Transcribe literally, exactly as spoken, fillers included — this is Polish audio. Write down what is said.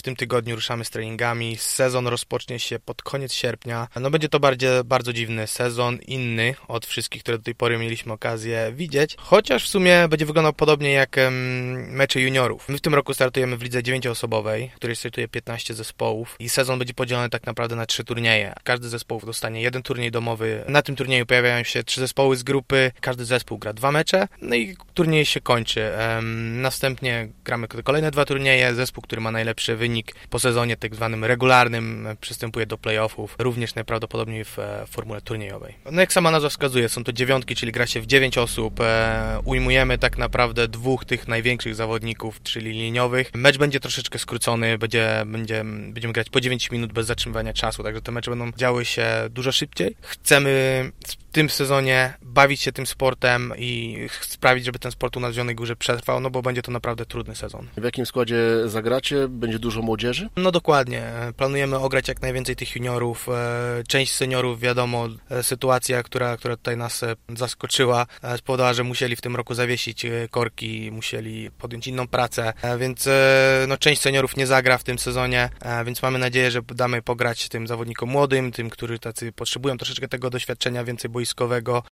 tym tygodniu ruszamy z treningami. Sezon rozpocznie się pod koniec sierpnia. No będzie to bardzo, bardzo dziwny sezon, inny od wszystkich, które do tej pory mieliśmy okazję widzieć, chociaż w sumie będzie wyglądał podobnie jak um, mecze juniorów. My w tym roku startujemy w lidze dziewięcioosobowej, w której startuje piętnaście zespołów i sezon będzie podzielony tak naprawdę na trzy turnieje. Każdy z zespołów dostanie jeden turniej domowy. Na tym turnieju pojawiają się trzy zespoły z grupy, każdy zespół gra dwa mecze, no i turniej się kończy. Um, następnie gramy kolejne dwa turnieje. Zespół, który ma najlepszy wynik po sezonie tak zwanym regularnym, przystępuje do playoffów, również najprawdopodobniej w e, formule turniejowej. No jak sama nazwa wskazuje, są to dziewiątki, czyli gra się w dziewięć osób. E, ujmujemy tak naprawdę dwóch tych największych zawodników, czyli liniowych. Mecz będzie troszeczkę skrócony, będzie, będzie, będziemy grać po dziewięć minut bez zatrzymywania czasu, także te mecze będą działy się dużo szybciej. Chcemy w tym sezonie bawić się tym sportem i sprawić, żeby ten sport u nas w Zielonej Górze przetrwał, no bo będzie to naprawdę trudny sezon. W jakim składzie zagracie? Będzie dużo młodzieży? No dokładnie. Planujemy ograć jak najwięcej tych juniorów. Część seniorów, wiadomo, sytuacja, która, która tutaj nas zaskoczyła, spowodowała, że musieli w tym roku zawiesić korki, musieli podjąć inną pracę, więc no, część seniorów nie zagra w tym sezonie, więc mamy nadzieję, że damy pograć tym zawodnikom młodym, tym, którzy tacy potrzebują troszeczkę tego doświadczenia więcej boiskowego.